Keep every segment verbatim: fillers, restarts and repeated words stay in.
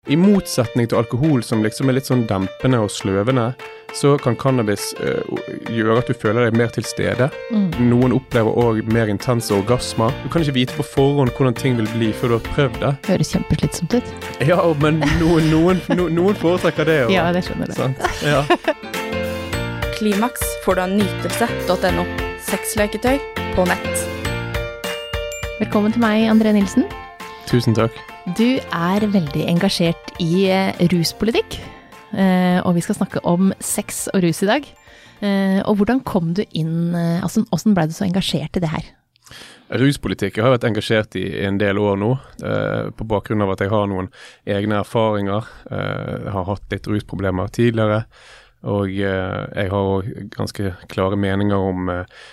i motsetning til alkohol som liksom er litt sånn dempende og sløvende, så kan cannabis uh, gjøre at du føler deg mer til stede. Mm. Noen opplever også mer intense orgasmer. Du kan ikke vite på forhånd hvordan ting vil bli før du har prøvd det. Høres kjempeslitsomt ut. Ja, men noen, noen, no, noen foretrekker det. Og, ja, det skjønner jeg. Sant? Ja. Klimaks får du av nytelse punktum no. Sexleketøy på nett. Velkommen til meg, André Nilsen. Tusen takk. Du er veldig engasjert i ruspolitikk, og vi skal snakke om sex og rus i dag. Og hvordan kom du inn, altså, hvordan ble du så engasjert i det her? Ruspolitikk, jeg har vært engasjert i en del år nå, på bakgrunn av at jeg har noen egne erfaringer. Jeg har hatt litt rusproblemer tidligere, og eh, jeg har ganske klare meninger om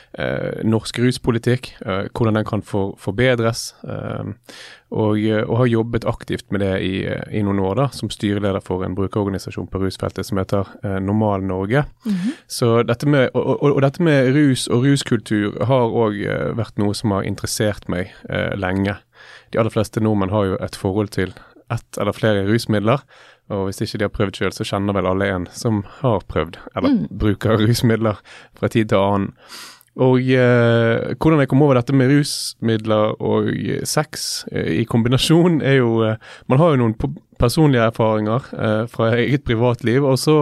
eh, norsk ruspolitikk, eh, hvordan den kan for, forbedres, eh, og, og har jobbet aktivt med det i, i noen år da, som styreleder for en brukerorganisasjon på rusfeltet som heter eh, Normal Norge. Mm-hmm. Så dette med, og, og, og dette med rus og ruskultur har også eh, vært noe som har interessert meg eh, lenge. De aller fleste nordmenn har jo et forhold til ett eller flere rusmidler, og hvis ikke de har prøvd selv, så kjenner vel alle en som har prøvd, eller mm. bruker rusmidler fra tid til annen. Og eh, hvordan jeg kom over dette med rusmidler og sex eh, i kombinasjon er jo, eh, man har jo noen personlige erfaringer eh, fra eget privatliv, og så,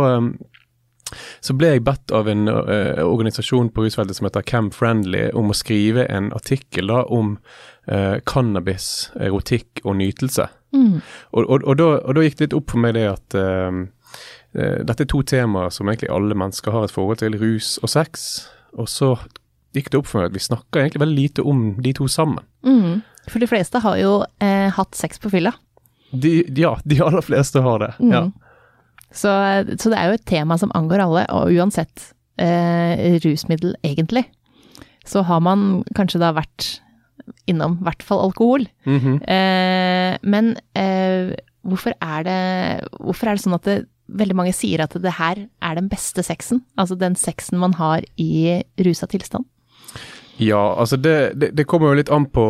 eh, så ble jeg bedt av en eh, organisasjon på rusfeltet som heter Chem Friendly om å skrive en artikkel da, om eh, cannabis, erotikk og nytelse. Mm. Og, og, og, da, og da gikk det litt opp for meg det at uh, uh, dette er to temaer som egentlig alle mennesker har et forhold til, rus og sex, og så gikk det opp for meg at vi snakker egentlig veldig lite om de to sammen. Mm. For de fleste har jo eh, hatt sex på fylla. De, ja, de aller fleste har det, mm. ja. Så, så det er jo et tema som angår alle, og uansett eh, rusmiddel egentlig, så har man kanskje da vært innom hvert fall alkohol. Mm-hmm. Eh, men eh, hvorfor, er det, hvorfor er det sånn at det, veldig mange sier at det her er den beste sexen? Altså den sexen man har i rusa tilstand? Ja, altså det, det, det kommer jo litt an på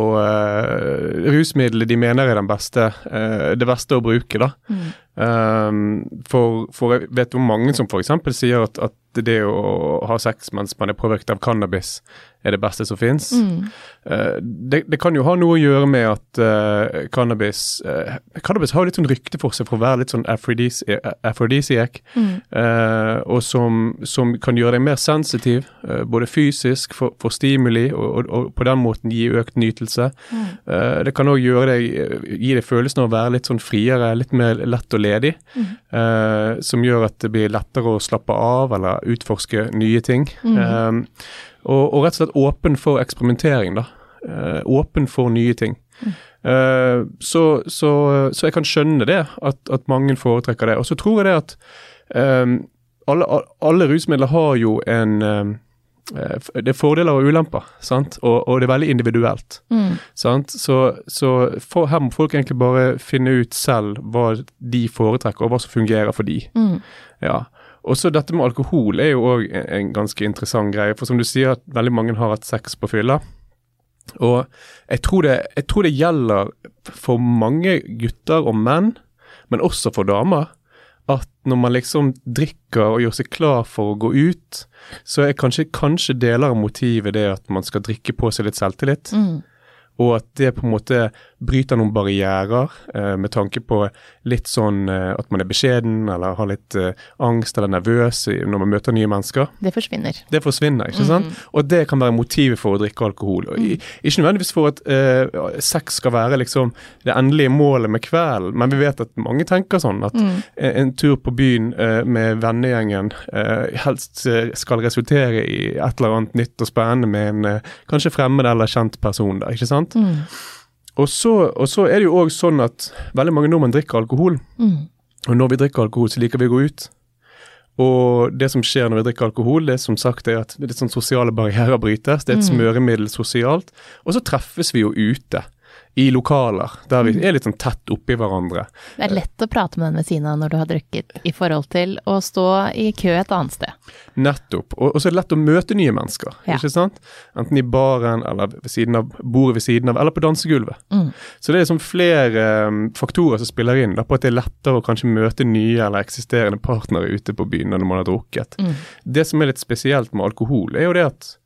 uh, rusmiddelet de mener er den beste, uh, det beste å bruke da. Mm. Um, for, for jeg vet om mange som for eksempel sier at, at det å ha sex mens man er påvirket av cannabis er det beste som finnes. Mm. Uh, det, det kan jo ha noe å gjøre med at uh, cannabis, uh, cannabis har jo litt sånn rykte for seg for å være litt sånn aphrodisiac, mm. uh, og som, som kan gjøre deg mer sensitiv, uh, både fysisk for, for stimuli, og, og, og på den måten gi økt nytelse. Mm. Uh, det kan også gjøre deg, gi deg følelsen av å være litt sånn friere, litt mer lett og ledig, mm. uh, som gjør at det blir lettere å slappe av, eller utforske nye ting. Mm. Uh, Og, og rett og slett åpen for eksperimentering da. Uh, åpen for nye ting. Mm. Uh, så, så, så jeg kan skjønne det, at, at mange foretrekker det. Og så tror jeg det at um, alle, alle rusmidler har jo en, um, det er fordeler og ulemper, sant? Og, og det er veldig individuelt. Mm. Sant? Så, så for, her må folk egentlig bare finne ut selv hva de foretrekker, og hva som fungerer for de. Mm. Ja. Og så dette med alkohol er jo også en, en ganske interessant greie, for som du sier at veldig mange har hatt sex på fylla, og jeg tror, det, jeg tror det gjelder for mange gutter og menn, men også for damer, at når man liksom drikker og gjør seg klar for å gå ut, så er kanskje, kanskje deler av motivet det at man skal drikke på seg litt selvtillit, mm. og at det på en måte bryter noen barrierer eh, med tanke på litt sånn eh, at man er beskjeden eller har litt eh, angst eller nervøs når man møter nye mennesker. Det forsvinner. Det forsvinner, ikke sant? Mm. Og det kan være motivet for å drikke alkohol. Og, mm. Ikke nødvendigvis for at eh, sex skal være liksom det endelige målet med kvelden, men vi vet at mange tenker sånn at mm. en, en tur på byen eh, med vennegjengen eh, helst skal resultere i et eller annet nytt og spennende med en eh, kanskje fremmed eller kjent person der, ikke sant? Mm. Og så, og så er det jo også sånn at veldig mange nordmenn drikker alkohol. Mm. Og når vi drikker alkohol, så liker vi å gå ut. Og det som skjer når vi drikker alkohol, det som sagt er at det er sånn sosiale barrierer brytes. Det er et mm. smøremiddel sosialt. Og så treffes vi jo ute i lokaler, der vi er litt sånn tett oppi hverandre. Det er lett å prate med den ved siden av når du har drukket, i forhold til å stå i kø et annet sted. Nettopp, og, og så er det lett å møte nye mennesker, Ja. ikke sant? Enten i baren, eller ved siden av, bordet ved siden av, eller på dansegulvet. Mm. Så det er liksom flere um, faktorer som spiller inn, da, på at det er lettere å kanskje møte nye eller eksisterende partnere ute på byen når man har drukket. Mm. Det som er litt spesielt med alkohol, er jo det at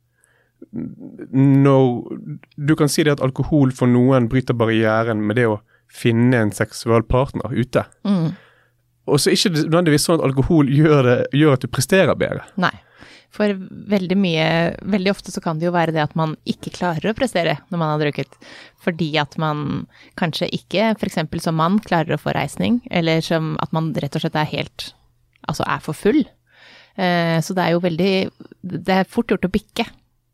når du kan si det at alkohol for noen bryter barrieren med det å finne en seksuell partner ute. Mm. Og så er det ikke nødvendigvis sånn at alkohol gjør, det, gjør at du presterer bedre. Nei, for veldig mye, veldig ofte så kan det jo være det at man ikke klarer å prestere når man har drukket, fordi at man kanskje ikke, for eksempel som mann, klarer å få reisning, eller som at man rett og slett er helt, altså er for full. Eh, så det er jo veldig, det er fort gjort å bikke.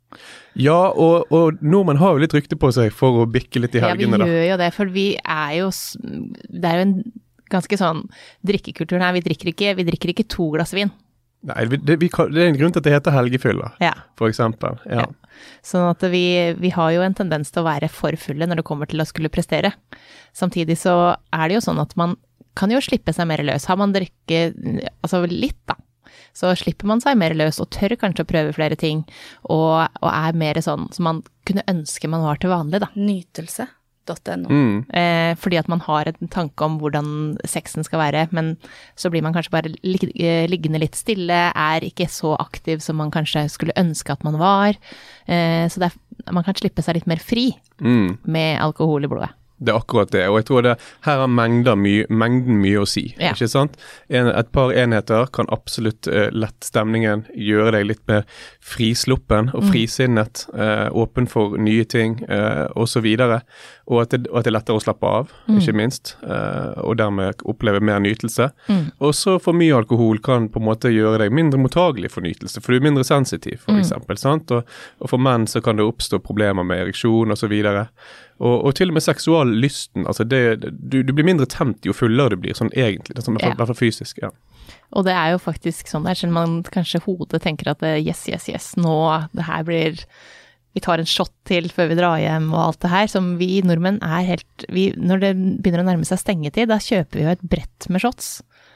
Ja, og, og nordmenn har jo litt rykte på seg for å bikke litt i helgene. Ja, vi da. gjør jo det, for vi er jo, det er jo en ganske sånn drikkekultur her, vi drikker ikke, vi drikker ikke to glass vin. Nei, det, vi, det er en grunn til at det heter helgefyller, Ja. for eksempel. Ja. Ja. Sånn at vi, vi har jo en tendens til å være for fulle når det kommer til å skulle prestere. Samtidig så er det jo sånn at man kan jo slippe seg mer løs. Har man drikke, altså litt da, så slipper man seg mer løs og tør kanskje å prøve flere ting, og, og er mer sånn som man kunne ønske man var til vanlig da. Nytelse punktum no. Mm. Eh, fordi at man har en tanke om hvordan sexen skal være, men så blir man kanskje bare lig liggende litt stille, er ikke så aktiv som man kanskje skulle ønske at man var. Eh, så det er, man kan slippe seg litt mer fri Mm. med alkohol i blodet. Det er akkurat det, og jeg tror det her har mengden mye, mengden mye å si, Ja. ikke sant? En, et par enheter kan absolutt uh, lette stemningen, gjøre deg litt mer frisluppen og frisinnet, uh, åpen for nye ting, uh, og så videre, og at, det, og at det er lettere å slappe av, Mm. ikke minst, uh, og dermed oppleve mer nytelse. Mm. Og så for mye alkohol kan på en måte gjøre deg mindre mottagelig for nytelse, for du er mindre sensitiv, for Mm. eksempel, sant? Og, og for menn så kan det oppstå problemer med ereksjon og så videre. Og, og til og med seksuallysten, altså det, du, du blir mindre tent jo fullere du blir, sånn egentlig, det er sånn, i hvert fall fysisk, ja. Og det er jo faktisk sånn der, selv om man kanskje hodet tenker at eh, yes, yes, yes, nå, det her blir, vi tar en shot til før vi drar hjem og alt det her, som vi nordmenn er helt, vi, når det begynner å nærme seg stengetid, da kjøper vi jo et brett med shots.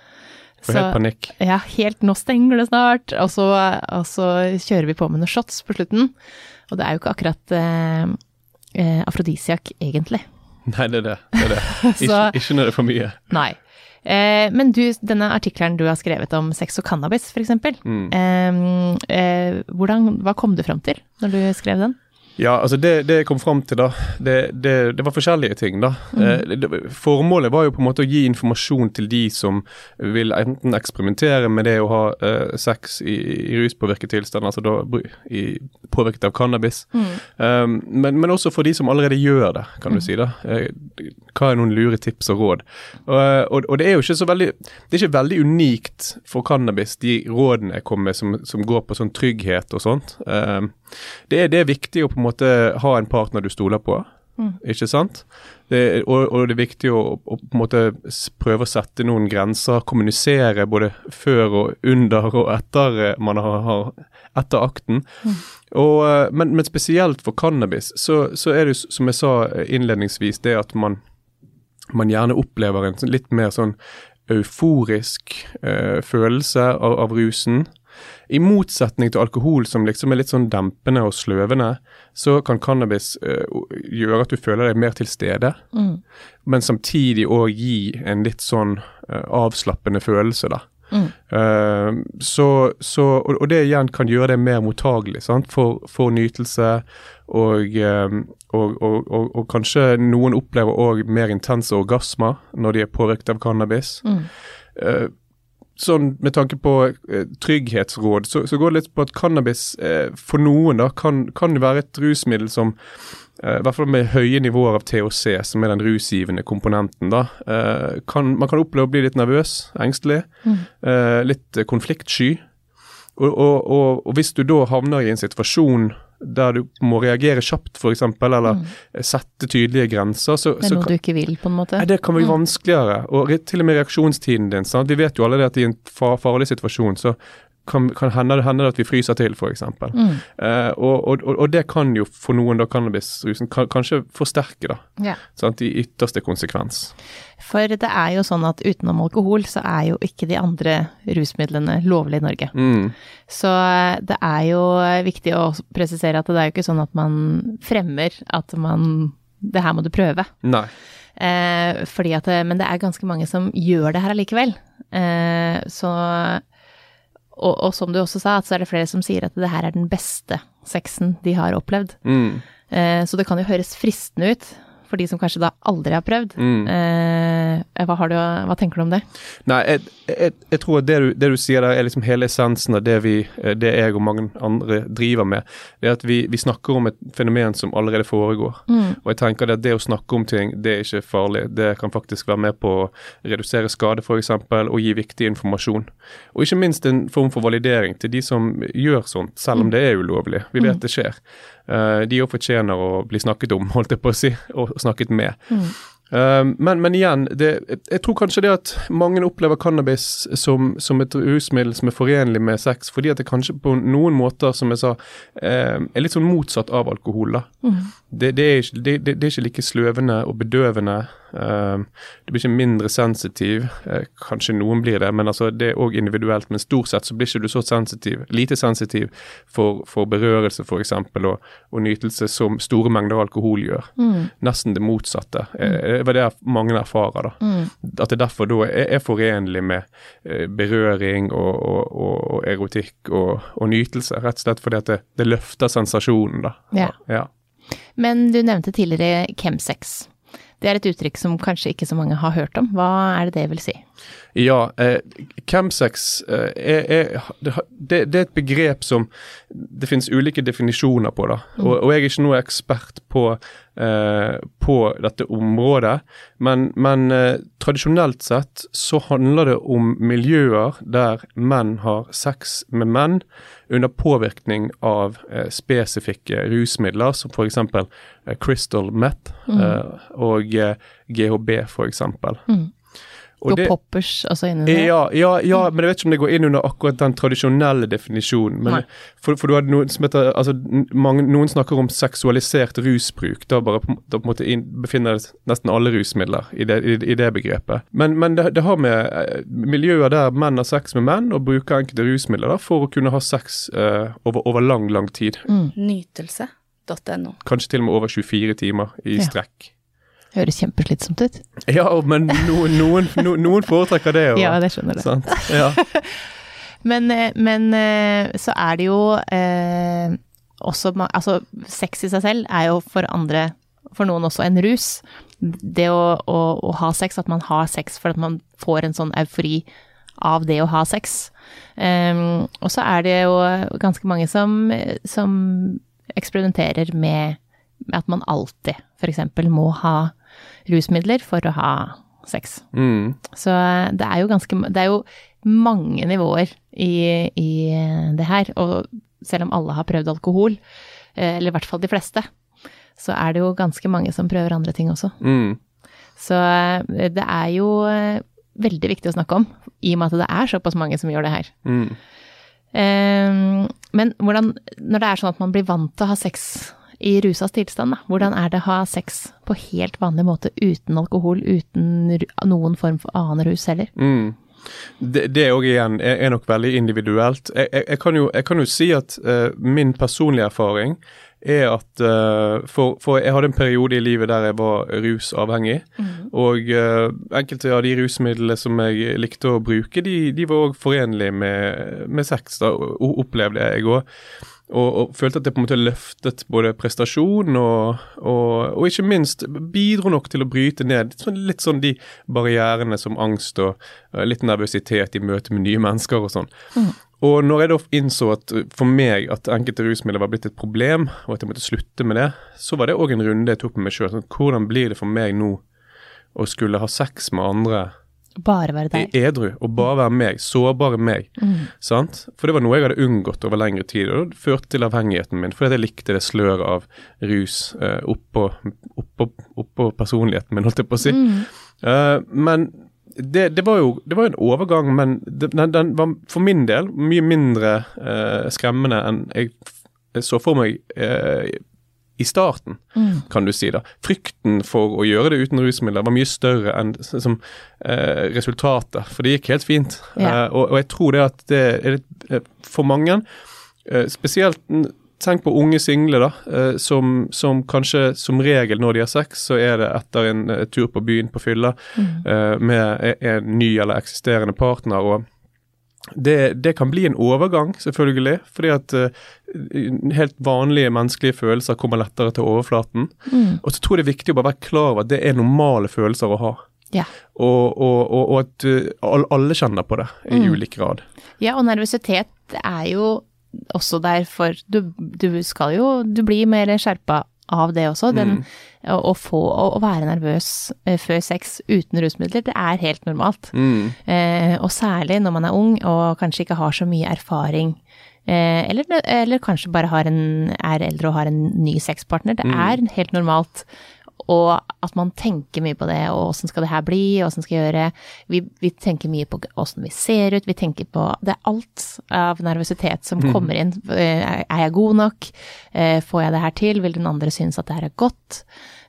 For helt panikk. Ja, helt, nå stenger det snart, og så, og så kjører vi på med noen shots på slutten, og det er jo ikke akkurat eh, eh, afrodisiak egentlig. Nei, det er det. det, er det. Ikke, Så- ikke når det er for mye. Nei. Eh, men du, denne artikkelen du har skrevet om sex og cannabis, for eksempel, Mm. eh, eh, hvordan, hva kom du frem til når du skrev den? Ja, altså det, det jeg kom frem til da, det, det, det var forskjellige ting da. Mm. Eh, det, formålet var jo på en måte å gi informasjon til de som vil enten eksperimentere med det å ha eh, sex i, i ruspåvirket tilstand, altså da i, påvirket av cannabis. Mm. Um, men, men også for de som allerede gjør det, kan du si da. Eh, hva er noen lure tips og råd? Og, og, og det er jo ikke så veldig, det er ikke veldig unikt for cannabis, de rådene jeg kommer med som, som går på sånn trygghet og sånt. Um, det, er, det er viktig å på en måte ha en partner du stoler på, mm. ikke sant? Det, og, og det er viktig å, å på en måte prøve å sette noen grenser, kommunisere både før og under og etter man har, har etter akten. Mm. Og, men, men spesielt for cannabis, så, så er det som jeg sa innledningsvis, det at man, man gjerne opplever en litt mer sånn euforisk eh, følelse av, av rusen. I motsetning til alkohol som liksom er litt sånn dempende og sløvende, så kan cannabis uh, gjøre at du føler deg mer til stede, mm. men samtidig også gi en litt sånn uh, avslappende følelse da. Mm. Uh, så, så, og, og det igjen kan gjøre det mer mottagelig, sant? For, for nytelse, og, um, og, og, og, og kanskje noen opplever også mer intense orgasmer når de er påvirket av cannabis. Mm. Uh, Sånn med tanke på eh, trygghetsråd, så, så går det litt på at cannabis eh, for noen da, kan, kan det være et rusmiddel som, eh, i hvert fall med høye nivåer av T H C, som er den rusgivende komponenten da, eh, kan, man kan oppleve å bli litt nervøs, engstelig, mm. eh, litt konfliktsky, og, og, og, og hvis du da havner i en situasjon der du må reagere kjapt for eksempel, eller mm. sette tydelige grenser. Så, det er noe så kan, du ikke vil på en måte. Nei, det kan bli mm. vanskeligere, og til og med reaksjonstiden din, sant? Vi vet jo alle det at i en far, farlig situasjon, så kan, kan hende, hende at vi fryser til, for eksempel. Mm. Uh, og, og, og det kan jo for noen da cannabisrusen kan, kanskje forsterke da, ja. sant, i ytterste konsekvens. For det er jo sånn at utenom alkohol så er jo ikke de andre rusmidlene lovlige i Norge. Mm. Så det er jo viktig å presisere at det er jo ikke sånn at man fremmer at man, det her må du prøve. Nei. Eh, fordi at, men det er ganske mange som gjør det her allikevel. Eh, så, og, og som du også sa, at så er det flere som sier at det her er den beste sexen de har opplevd. Mm. Eh, så det kan jo høres fristende ut for de som kanskje da aldri har prøvd. Mm. Eh, hva, har du, hva tenker du om det? Nei, jeg, jeg, jeg tror at det du, det du sier der er liksom hele essensen av det, vi, det jeg og mange andre driver med. Det er at vi, vi snakker om et fenomen som allerede foregår. Mm. Og jeg tenker at det å snakke om ting, det er ikke farlig. Det kan faktisk være med på å redusere skade for eksempel, og gi viktig informasjon. Og ikke minst en form for validering til de som gjør sånt, selv om det er ulovlig. Vi vet det skjer. Uh, de også fortjener å bli snakket om, holdt jeg på å si, og snakket med. Mm. Uh, men, men igjen, det, jeg tror kanskje det at mange opplever cannabis som, som et rusmiddel som er forenlig med sex, fordi at det kanskje på noen måter, som jeg sa, uh, er litt sånn motsatt av alkohol da. Mm. Det, det, er ikke, det, det, det er ikke like sløvende og bedøvende. Uh, det blir ikke mindre sensitiv, uh, kanskje noen blir det, men altså det er også individuelt, men stort sett så blir ikke du så sensitiv, lite sensitiv for, for berørelse for eksempel, og, og nytelse som store mengder alkohol gjør. Mm. Nesten det motsatte. Mm. Uh, det var det mange erfarer da. Mm. At det derfor da er, er forenlig med uh, berøring og, og, og, og erotikk og, og nytelse, rett og slett fordi at det, det løfter sensasjonen da. Ja. Ja. Men du nevnte tidligere chemsex. Det er et uttrykk som kanskje ikke så mange har hørt om. Hva er det det vil si? Ja, eh, chemsex eh, er, er, det, det er et begrep som det finnes ulike definisjoner på da. Mm. Og, og jeg er ikke noe ekspert på, eh, på dette området, men, men eh, tradisjonelt sett så handler det om miljøer der menn har sex med menn under påvirkning av eh, spesifikke rusmidler, som for eksempel eh, crystal meth mm. eh, og eh, G H B for eksempel. Mm. Og det, poppers altså inni det? Ja, ja, ja, men jeg vet ikke om det går inn under akkurat den tradisjonelle definisjonen. Men for, for du har noen som heter, altså mange, noen snakker om seksualisert rusbruk, da bare da på en måte inn, befinner nesten alle rusmidler i det, i, i det begrepet. Men, men det, det har med miljøer der menn har sex med menn og bruker enkelte rusmidler da, for å kunne ha sex uh, over, over lang, lang tid. Mm. Nytelse punktum no. Kanskje til og med over tjuefire timer i ja. strekk. Høres kjempeslitsomt ut. Ja, men noen, noen, noen foretrekker det. Og, ja, det skjønner det. Sant? Ja. men, men så er det jo eh, også, altså sex i seg selv er jo for andre, for noen også en rus. Det å, å, å ha sex, at man har sex for at man får en sånn eufori av det å ha sex. Um, og så er det jo ganske mange som, som eksperimenterer med, med at man alltid, for eksempel, må ha rusmidler for å ha sex. Mm. Så det er jo ganske, det er jo mange nivåer i, i det her, og selv om alle har prøvd alkohol, eller i hvert fall de fleste, så er det jo ganske mange som prøver andre ting også. Mm. Så det er jo veldig viktig å snakke om, i og med at det er såpass mange som gjør det her. Mm. Um, men hvordan, når det er sånn at man blir vant til å ha sex i rusas tilstand, da. Hvordan er det å ha sex på helt vanlig måte uten alkohol, uten noen form for annen rus heller? Mm. Det, det også igjen er, er nok veldig individuelt. Jeg, jeg, jeg, kan, jo, jeg kan jo si at uh, min personlige erfaring er at uh, for, for jeg hadde en periode i livet der jeg var rusavhengig, mm. og uh, enkelte av de rusmidlene som jeg likte å bruke, de, de var også forenlige med, med sex, da, opplevde jeg også. Og, og følte at det på en måte løftet både prestasjon og, og, og ikke minst bidro nok til å bryte ned sånn, litt sånn de barrierene som angst og uh, litt nervøsitet i møte med nye mennesker og sånn. Mm. Og når jeg da innså at for meg at enkelte rusmidler var blitt et problem, og at jeg måtte slutte med det, så var det også en runde jeg tok med meg selv. Sånn, hvordan blir det for meg nå å skulle ha sex med andre? Bare være deg. Edru, og bare være meg, sårbare meg, mm. sant? For det var noe jeg hadde unngått over lengre tid, og det førte til avhengigheten min, fordi jeg likte det sløret av rus uh, oppå, oppå, oppå personligheten min, holdt jeg på å si. Mm. Uh, men det, det var jo det var en overgang, men det, den, den var for min del mye mindre eh, skremmende enn jeg, jeg så for meg eh, i starten, mm. kan du si da. Frykten for å gjøre det uten rusmidler var mye større enn som, eh, resultatet, for det gikk helt fint. Ja. Eh, og, og jeg tror det at det er for mange, eh, spesielt tenk på unge single da, eh, som, som kanskje som regel når de har sex, så er det etter en eh, tur på byen på fylla mm. eh, med en ny eller eksisterende partner, og Det, det kan bli en overgang, selvfølgelig, fordi at uh, helt vanlige menneskelige følelser kommer lettere til overflaten. Mm. Og så tror jeg det er viktig å bare være klar over at det er normale følelser å ha. Ja. Og, og, og, og at uh, alle kjenner på det i mm. ulik grad. Ja, og nervøsitet er jo også derfor, du, du skal jo, du blir mer skjerpet av det også, den, mm. å, å få, å, å være nervøs eh, før sex uten rusmidler, det er helt normalt. Mm. Eh, og særlig når man er ung og kanskje ikke har så mye erfaring, eh, eller, eller kanskje bare har en, er eldre og har en ny sexpartner, det mm. er helt normalt. Og at man tenker mye på det, og hvordan skal det her bli, og hvordan skal jeg gjøre. Vi, vi tenker mye på hvordan vi ser ut, vi tenker på, det er alt av nervøsitet som mm. kommer inn. Er jeg god nok? Får jeg det her til? Vil den andre synes at det her er godt?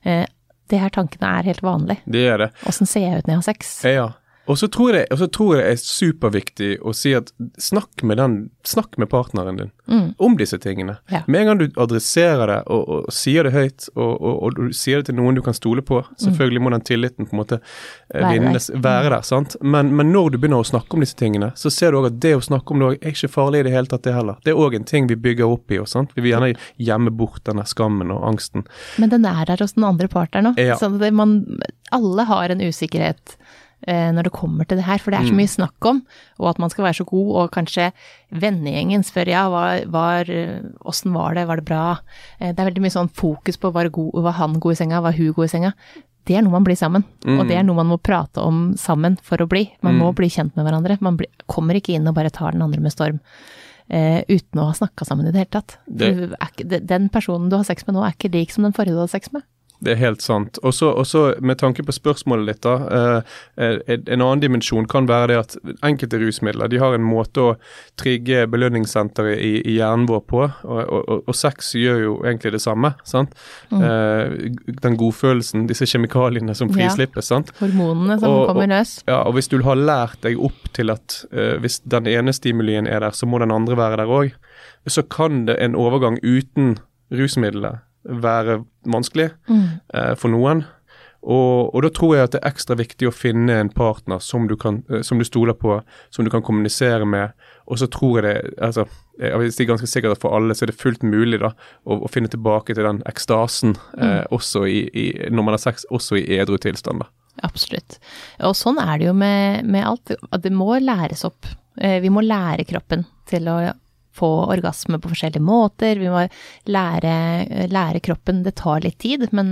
Det her tankene er helt vanlig. Det er det. Hvordan ser jeg ut når jeg har sex? Ja, og så tror jeg, og så tror jeg det er superviktig å si at snakk med den, snakk med partneren din mm. om disse tingene. Ja. Med en gang du adresserer det og, og sier det høyt, og, og, og du sier det til noen du kan stole på, selvfølgelig mm. må den tilliten på en måte være vinnes, der, være der sant? Men, men når du begynner å snakke om disse tingene, så ser du også at det å snakke om det er ikke farlig i det hele tatt det heller. Det er også en ting vi bygger opp i oss, sant? Vi vil gjerne gjemme bort denne skammen og angsten. Men den er der hos den andre partneren nå. Ja. Sånn at man, alle har en usikkerhet når det kommer til det her, for det er så mye snakk om, og at man skal være så god, og kanskje vennegjengen spør, ja, var, var, hvordan var det, var det bra? Det er veldig mye sånn fokus på var, god, var han god i senga, var hun god i senga. Det er noe man blir sammen, mm. og det er noe man må prate om sammen for å bli. Man mm. må bli kjent med hverandre. Man blir, kommer ikke inn og bare tar den andre med storm, uh, uten å ha snakket sammen i det hele tatt. Det. Er, den personen du har sex med nå er ikke lik som den forrige du har sex med. Det er helt sant. Og så med tanke på spørsmålet litt da, eh, en annen dimensjon kan være det at enkelte rusmidler, de har en måte å trigge belønningssenteret i, i hjernen vår på, og, og, og sex gjør jo egentlig det samme, sant? Mm. Eh, den godfølelsen, disse kjemikaliene som frislippes, ja. Sant? Hormonene som og, kommer løs. Ja, og hvis du har lært deg opp til at eh, hvis den ene stimulien er der, så må den andre være der også, så kan det en overgang uten rusmidler være vanskelig mm. eh, for noen, og, og da tror jeg at det er ekstra viktig å finne en partner som du, kan, som du stoler på, som du kan kommunisere med, og så tror jeg det, altså, jeg vil si ganske sikkert at for alle så er det fullt mulig da, å, å finne tilbake til den ekstasen eh, mm. også i, i, når man har sex, også i edru tilstand da. Absolutt. Og sånn er det jo med, med alt, at det må læres opp. Eh, vi må lære kroppen til å få orgasme på forskjellige måter, vi må lære, lære kroppen, det tar litt tid, men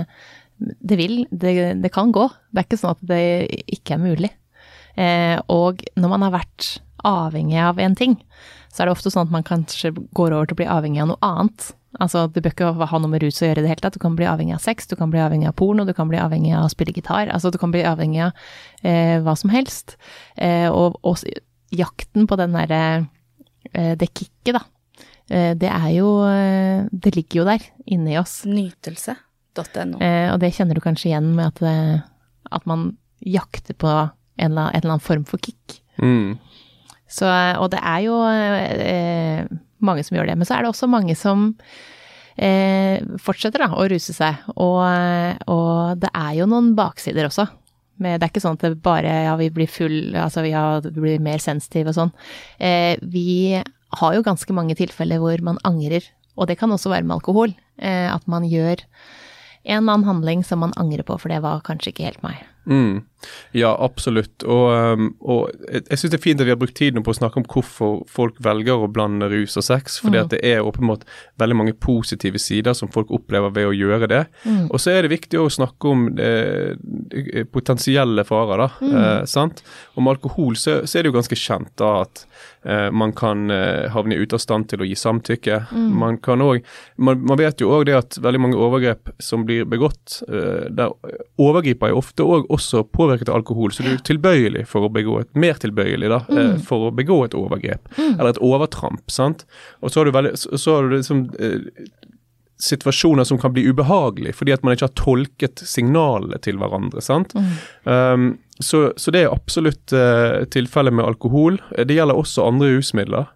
det vil, det, det kan gå. Det er ikke sånn at det ikke er mulig. Eh, og når man har vært avhengig av en ting, så er det ofte sånn at man kanskje går over til å bli avhengig av noe annet. Altså, det bør ikke ha noe med rus å gjøre i det hele tatt. Du kan bli avhengig av sex, du kan bli avhengig av porno, du kan bli avhengig av å spille gitar, altså du kan bli avhengig av eh, hva som helst. Eh, og, og jakten på den der det kicket da, det er jo, det ligger jo der inne i oss. Nytelse punktum no. Og det kjenner du kanskje igjen med at, at man jakter på en eller annen, en eller annen form for kick. Mm. Så, og det er jo eh, mange som gjør det, men så er det også mange som eh, fortsetter da, å ruse seg, og, og det er jo noen baksider også. Men det er ikke sånn at det bare, ja, vi blir full, altså vi, har, vi blir mer sensitive og sånn. Eh, vi har jo ganske mange tilfeller hvor man angrer, og det kan også være med alkohol, eh, at man gjør en eller annen handling som man angrer på, for det var kanskje ikke helt meg. Mm. Ja, absolutt. Og, og jeg synes det er fint at vi har brukt tiden på å snakke om hvorfor folk velger å blande rus og sex, fordi mm. at det er åpenbart veldig mange positive sider som folk opplever ved å gjøre det. Mm. Og så er det viktig å snakke om eh, potensielle farer da, mm. eh, sant? Og med alkohol så, så er det jo ganske kjent da at eh, man kan eh, havne ut av stand til å gi samtykke. Mm. Man kan også, man, man vet jo også det at veldig mange overgrep som blir begått, eh, der overgriper er ofte også, også påvirket av alkohol, så du er tilbøyelig for å begå et, mer tilbøyelig da, mm. for å begå et overgrep, mm. eller et overtramp, sant? Og så har du, veldig, så har du liksom eh, situasjoner som kan bli ubehagelig, fordi at man ikke har tolket signalene til hverandre, sant? Mm. Um, så, så det er absolutt uh, tilfellet med alkohol. Det gjelder også andre rusmidler.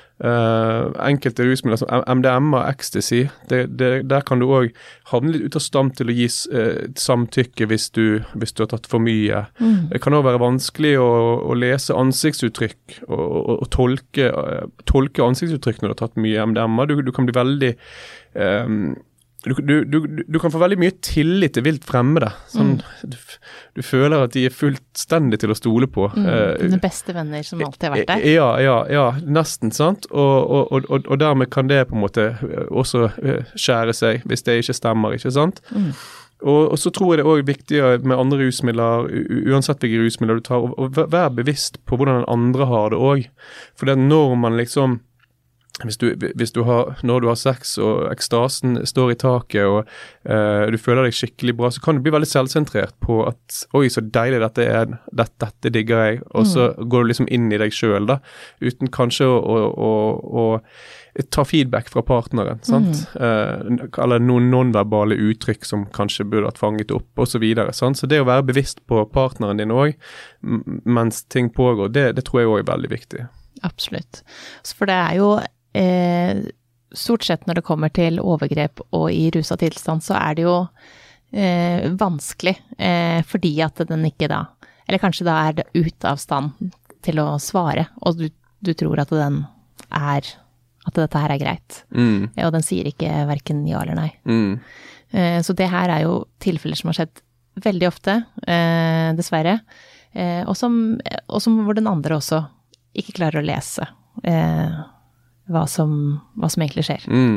Uh, enkelte rusmidler som M D M A, ecstasy, det, det, der kan du også havne litt ut av stand til å gi uh, samtykke hvis du, hvis du har tatt for mye. Mm. Det kan også være vanskelig å, å lese ansiktsuttrykk og, og, og tolke, uh, tolke ansiktsuttrykk når du har tatt mye M D M A. Du, du kan bli veldig um, Du, du, du, du kan få veldig mye tillit til vilt fremmede. Sånn, mm. du, du føler at de er fullstendig til å stole på. Mm, dine beste venner som alltid har vært der. Ja, ja, ja nesten, sant? Og, og, og, og dermed kan det på en måte også skjære seg, hvis det ikke stemmer, ikke sant? Mm. Og, og så tror jeg det er også viktig med andre rusmidler, uansett hvilke rusmidler du tar, å være bevisst på hvordan den andre har det også. For det er når man liksom Hvis du, hvis du har, når du har sex og ekstasen står i taket og uh, du føler deg skikkelig bra, så kan du bli veldig selvsentrert på at oi, så deilig dette er, dette, dette digger jeg, og så mm. går du liksom inn i deg selv da, uten kanskje å, å, å, å ta feedback fra partneren, sant? Mm. Uh, eller noen nonverbale uttrykk som kanskje burde vært fanget opp, og så videre, sant? Så det å være bevisst på partneren din også, mens ting pågår, det, det tror jeg også er veldig viktig. Absolutt. For det er jo Eh, stort sett når det kommer til overgrep og i rusa tilstand, så er det jo eh, vanskelig, eh, fordi at den ikke da, eller kanskje da er det ut av stand til å svare, og du, du tror at den er, at dette her er greit. Mm. Og den sier ikke hverken ja eller nei. Mm. Eh, så det her er jo tilfeller som har skjedd veldig ofte, eh, dessverre, eh, og, som, og som hvor den andre også ikke klarer å lese eh, Hva som, hva som egentlig skjer. Mm.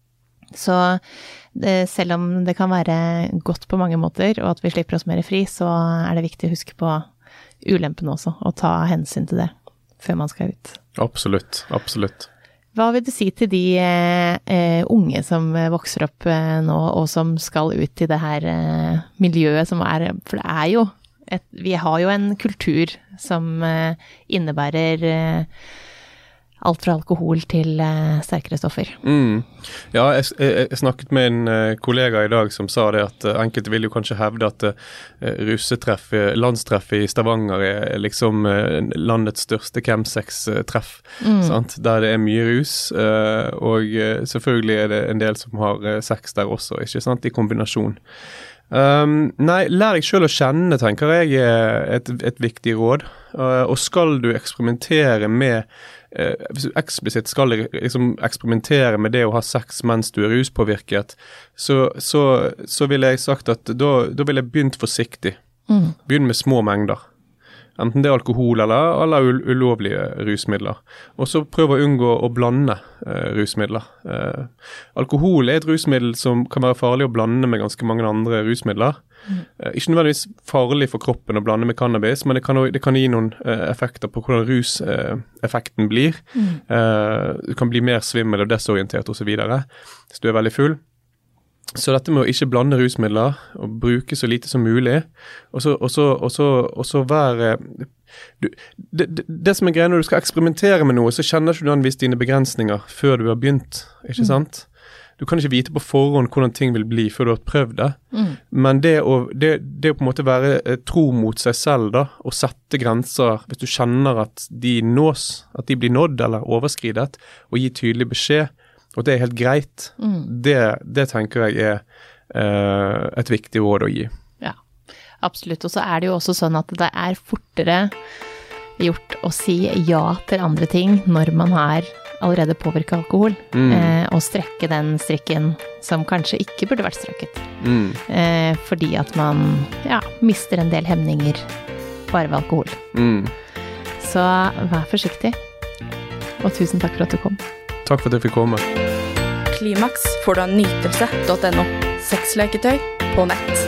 Så det, selv om det kan være godt på mange måter, og at vi slipper oss mer fri, så er det viktig å huske på ulempen også, og ta hensyn til det før man skal ut. Absolutt, absolutt. Hva vil du si til de eh, unge som vokser opp eh, nå, og som skal ut i det her eh, miljøet som er, for det er jo, et, vi har jo en kultur som eh, innebærer eh, alt fra alkohol til uh, sterkere stoffer. Mm. Ja, jeg, jeg, jeg snakket med en uh, kollega i dag som sa det at uh, enkelte vil jo kanskje hevde at uh, russetreff, landstreffet i Stavanger er liksom uh, landets største chemsex-treff, mm. sant? Der det er mye rus, uh, og uh, selvfølgelig er det en del som har uh, sex der også, ikke sant, i kombinasjon. Um, nei, lær deg selv å kjenne, tenker jeg, er et, et viktig råd. Uh, og skal du eksperimentere med uh, hvis du eksplisitt skal liksom eksperimentere med det å ha sex mens du er ruspåvirket, så, så, så vil jeg sagt at da, da vil jeg begynt forsiktig. Mm. Begynn med små mengder. Enten det er alkohol eller, eller ul ulovlige rusmidler. Og så prøv å unngå å blande uh, rusmidler. Uh, alkohol er et rusmiddel som kan være farlig å blande med ganske mange andre rusmidler. Mm. Uh, ikke nødvendigvis farlig for kroppen å blande med cannabis, men det kan, det kan gi noen uh, effekter på hvordan ruseffekten uh, blir. Mm. Uh, du kan bli mer svimmel og desorientert og så videre, hvis du er veldig full. Så dette med å ikke blande rusmidler og bruke så lite som mulig, og så, og så, og så, og så være du, det, det, det som er greia når du skal eksperimentere med noe, så kjenner ikke du nødvendigvis dine begrensninger før du har begynt, ikke sant? Du kan ikke vite på forhånd hvordan ting vil bli før du har prøvd det, mm. men det å, det, det å på en måte være tro mot seg selv da, og sette grenser, hvis du kjenner at de nås, at de blir nådd eller overskridet, og gi tydelig beskjed, og det er helt greit, mm. det, det tenker jeg er uh, et viktig råd å gi. Ja, absolutt. Og så er det jo også sånn at det er fortere gjort å si ja til andre ting når man har allerede påvirket alkohol, mm. eh, og strekke den strikken som kanskje ikke burde vært strekket. Mm. Eh, fordi at man ja, mister en del hemninger bare ved alkohol. Mm. Så vær forsiktig, og tusen takk for at du kom. Takk for at jeg fikk komme. Klimaks får du av nytelse punktum no. Sexleketøy på nett.